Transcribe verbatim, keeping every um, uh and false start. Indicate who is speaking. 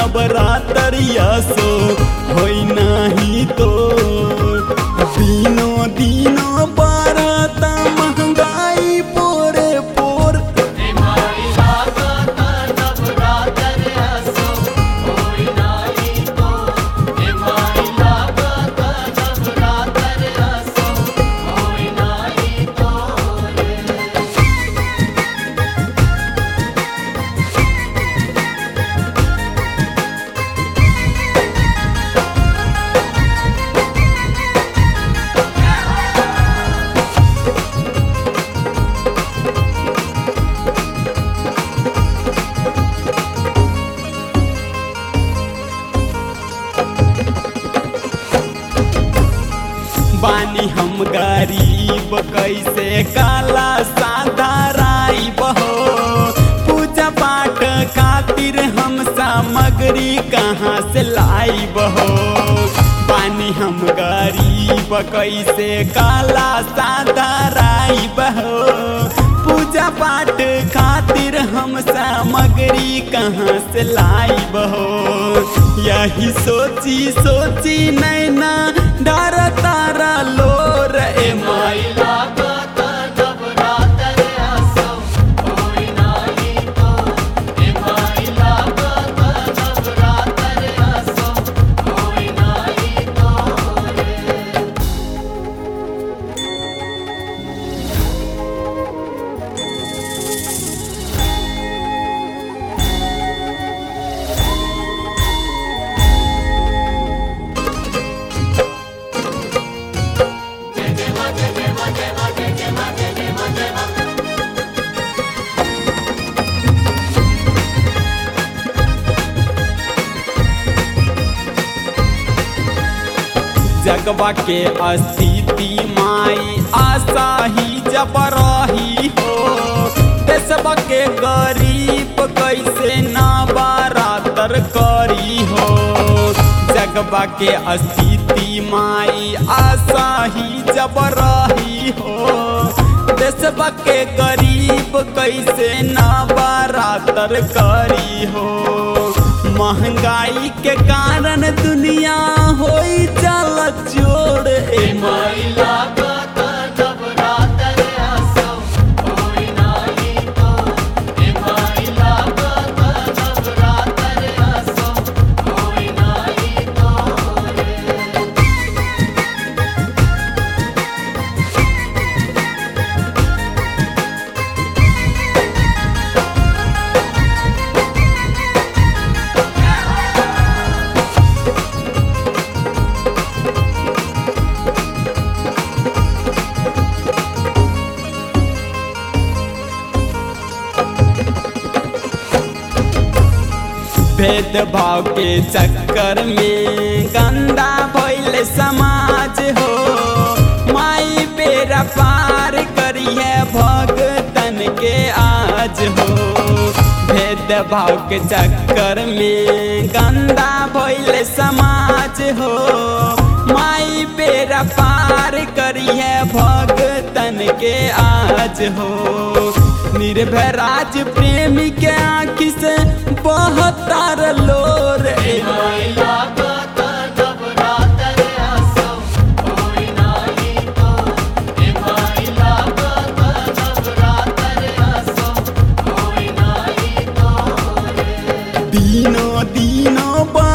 Speaker 1: नवरात्रिया सो होई नाही तो दिनों दिनों बढ़त महंगाई पोरे पोर। बानी हम गरीब कैसे काला साधा राई बहो पूजा पाठ खातिर हम सामग्री कहाँ से लाई बहो। बानी हम गरीब कैसे काला साधा राई बहो पूजा पाठ खातिर हम सामग्री कहाँ से लाई बहो। यही सोची सोची नैना डर तारा लोर ए माई जगवा के स्थिति माई आशा ही जब रही हो देशवा के गरीब कैसे ना बरातर करी हो। जगवा के स्थिति माई आशा ही जब रही हो देशवा के गरीब कैसे ना बरातर करी हो। महंगाई के कारण दुनिया होई चल चोर ए माई भेदभाव के चक्कर में गंदा भइल समाज हो माई बेरा पार करी है भगतन के आज हो। भेदभाव के चक्कर में गंदा भइल समाज हो माई बेरा पार करी है भगतन के आज हो। निर्भय राज प्रेमी के आँखी से बहतार लोर ए माई दिनों दिनों